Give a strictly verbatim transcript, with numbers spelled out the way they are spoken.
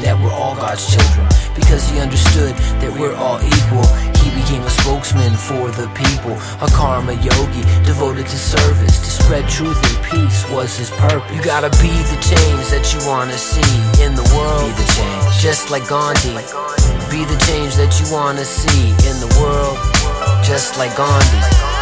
that we're all God's children. Because he understood that we're all equal, he became a spokesman for the people. A karma yogi devoted to service, to spread truth and peace was his purpose. You gotta be the change that you wanna see in the world. Be the change, just like Gandhi. Be the change that you wanna see in the world, just like Gandhi.